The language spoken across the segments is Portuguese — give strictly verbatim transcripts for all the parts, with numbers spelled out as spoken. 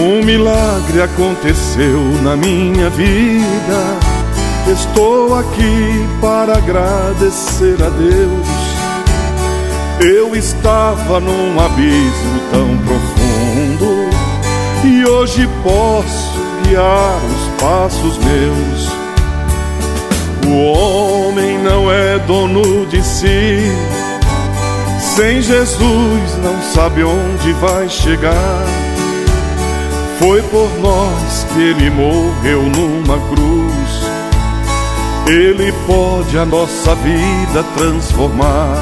Um milagre aconteceu na minha vida. Estou aqui para agradecer a Deus. Eu estava num abismo tão profundo e hoje posso guiar os passos meus. O homem não é dono de si. Sem Jesus não sabe onde vai chegar. Foi por nós que Ele morreu numa cruz. Ele pode a nossa vida transformar.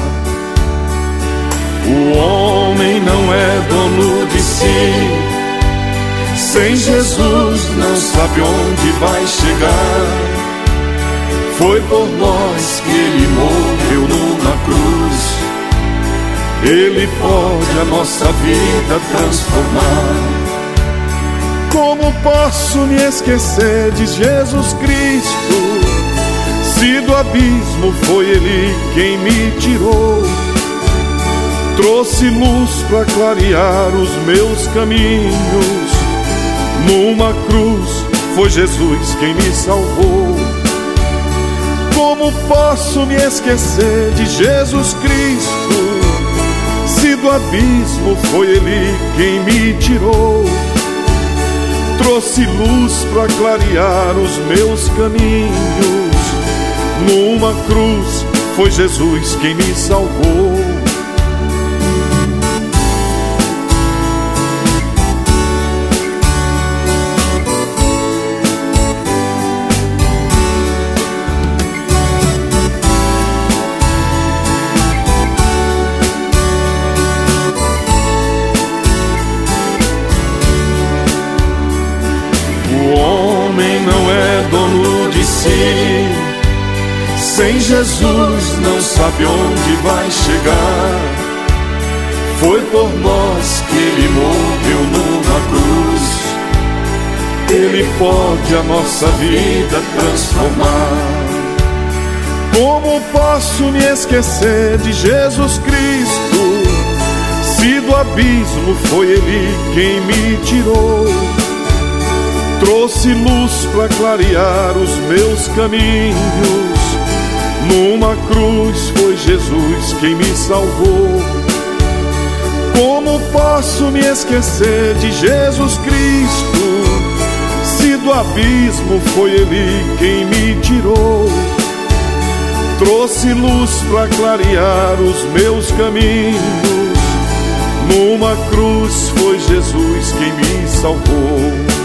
O homem não é dono de si. Sem Jesus não sabe onde vai chegar. Foi por nós que Ele morreu numa cruz. Ele pode a nossa vida transformar. Como posso me esquecer de Jesus Cristo, se do abismo foi Ele quem me tirou? Trouxe luz para clarear os meus caminhos. Numa cruz foi Jesus quem me salvou. Como posso me esquecer de Jesus Cristo, se do abismo foi Ele quem me tirou? Trouxe luz para clarear os meus caminhos. Numa cruz foi Jesus quem me salvou. O homem não é dono de si. Sem Jesus não sabe onde vai chegar. Foi por nós que Ele morreu numa cruz. Ele pode a nossa vida transformar. Como posso me esquecer de Jesus Cristo, se do abismo foi Ele quem me tirou? Trouxe luz para clarear os meus caminhos. Numa cruz foi Jesus quem me salvou. Como posso me esquecer de Jesus Cristo, se do abismo foi Ele quem me tirou? Trouxe luz para clarear os meus caminhos. Numa cruz foi Jesus quem me salvou.